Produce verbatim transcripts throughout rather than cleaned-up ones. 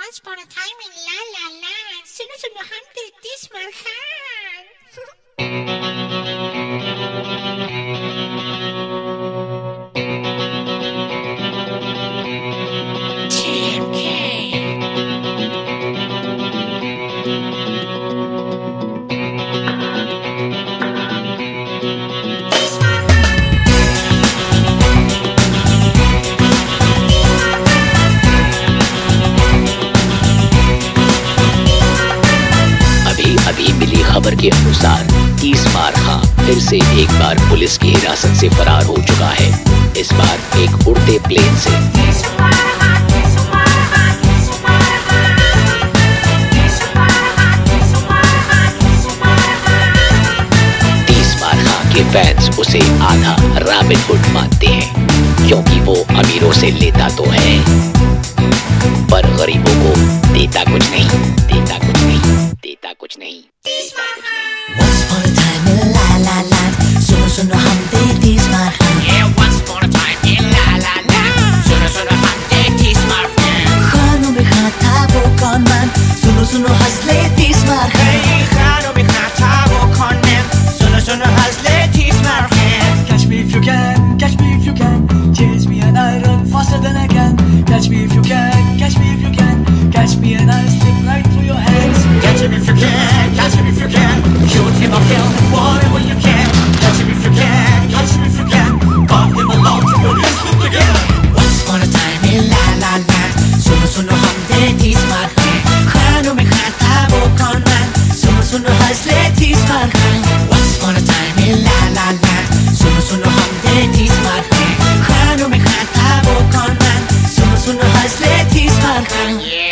Once upon a time in La La Land. सुनो सुनो हम देती स्मरहान. T M K. खबर के अनुसार तीसमार खां फिर से एक बार पुलिस की हिरासत से फरार हो चुका है। इस बार एक उड़ते प्लेन से। तीसमार खां के फैंस उसे आधा रॉबिन हुड मानते हैं, क्योंकि वो अमीरों से लेता तो है पर गरीबों को देता कुछ नहीं, देता कुछ नहीं, देता कुछ नहीं। Once upon a time in La La Land, सुनो सुनो हम दे तीसमार खां. Yeah, once upon a time in La La Land, सुनो सुनो हम दे तीसमार खां. खानों में खां था वो कौन man, सुनो सुनो हंस ले तीसमार खां. Hey, खानों में खां था वो कौन man, सुनो सुनो हंस ले तीसमार खां. Catch me if you can, catch me if you can, chase me and I run faster than I can. Catch me if you can, catch me if you can, catch me and I slip right through your hands. Catch him if you can, catch him if you can, shoot him or kill him, whatever you can. Catch him if you can, catch him if you can, carve him along to your wrist with together. Once upon a time in La La Land, सुनो सुनो हम दे तीसमार खां. खानों में खां था वो कौन man, सुनो सुनो हंस ले तीसमार खां. Once upon a time in La La Land, सुनो सुनो हम दे तीसमार खां. खानों में खां था वो कौन man, सुनो सुनो हंस ले तीसमार खां.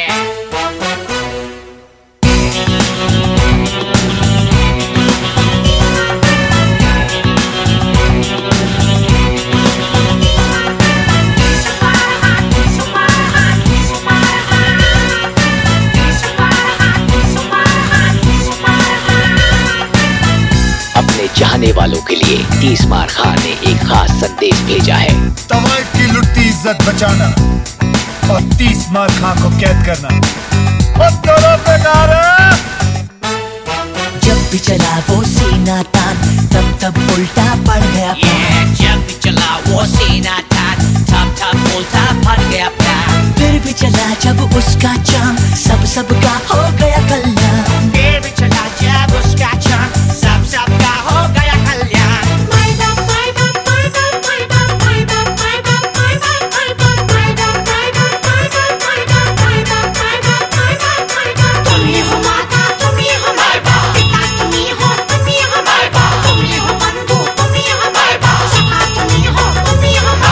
चाहने वालों के लिए तीसमार खां ने एक खास संदेश भेजा है। तवाइफ की लुटती इज्जत बचाना और तीसमार खां को कैद करना दोनों बेकार है। जब भी चला वो सीना तान, तब तब उल्टा पड़ गया yeah, जब भी चला वो सीना तान, तब तब उल्टा पड़ गया प्लान. फिर भी चला जब उसका चाम, सब सबका हो गया कल्याण. फिर भी चला जब उसका चाम, सब सबका हो गया कल्याण. तुम ही हो माता, तुम ही हो पिता, तुम ही हो, तुम ही हो तुम ही हो बंधु, तुम ही हो सखा, तुम ही हो, तुम ही हो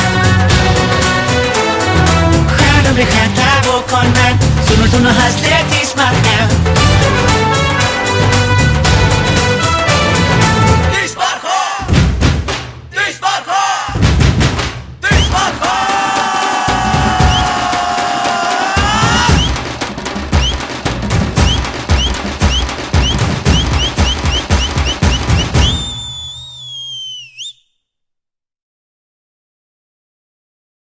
सुनो सुनो हंस ले